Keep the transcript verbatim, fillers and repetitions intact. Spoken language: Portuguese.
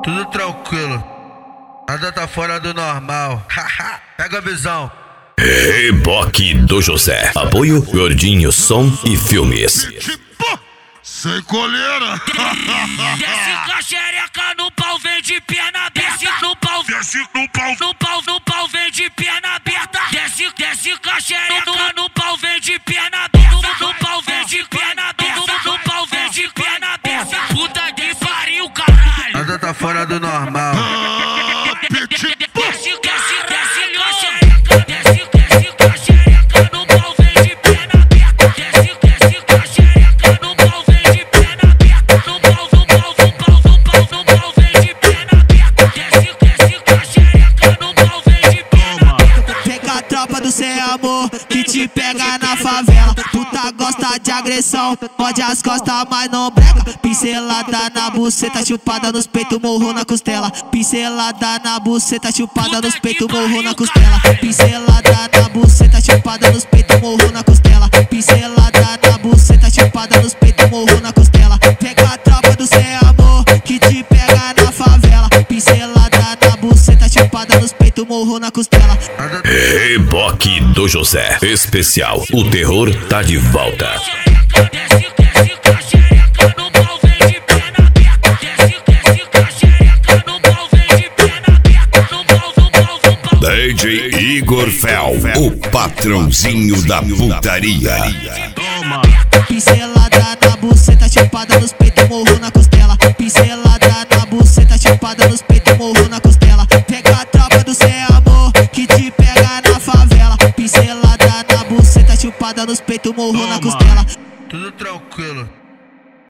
Tudo tranquilo, nada tá fora do normal. Pega a visão. Reboque do José. Apoio Gordinho Som e Filmes. Sem coleira. Desce com a xereca no pau, vem de perna aberta. Desce no pau, Desce no pau. no pau, no pau, vem de perna aberta. Desce, desce com a xereca no pau, vem de perna aberta. No pau, vem de perna aberta. No pau, vem de perna aberta. Puta que pariu, caralho. Nada tá fora do normal. Ah, petit. Desce, desce, desce com a xereca. Desce, desce com a xereca no pau, vem de perna aberta. Desce, desce com a xereca no pau, vem de perna aberta. No pau, no pau, no pau, no pau, no pau, vem de perna aberta. Desce, desce com a xereca no pau, vem de perna aberta. Pega a tropa do sem amor que te pega na favela. Puta gosta de agressão, pode as costas, mas não brega. Pincelada na buceta, chupada nos peitos, morro na costela. Pincelada na buceta, chupada nos peitos, morro na costela. Pincelada na buceta, chupada nos peitos, morro na costela. Pincelada na buceta, chupada nos peitos, morro na costela. Pega a tropa do sem amor que te pega na favela. Pincelada na buceta, chupada nos peitos, morro na costela. Reboque do José. Especial. O terror tá de volta. Desce, desce com a xereca no pau, vem de perna aberta. Desce, desce com a xereca no pau, vem de perna aberta. No pau, no pau, no pau. D J Igor Fel, o patrãozinho da putaria. Toma. Pincelada na buceta, chupada nos peitos, morro na costela. Pincelada na buceta, chupada nos peitos, morro na costela. Pega a tropa do sem amor que te pega na favela. Pincelada na buceta, chupada nos peitos, morro na costela. Tudo tranquilo.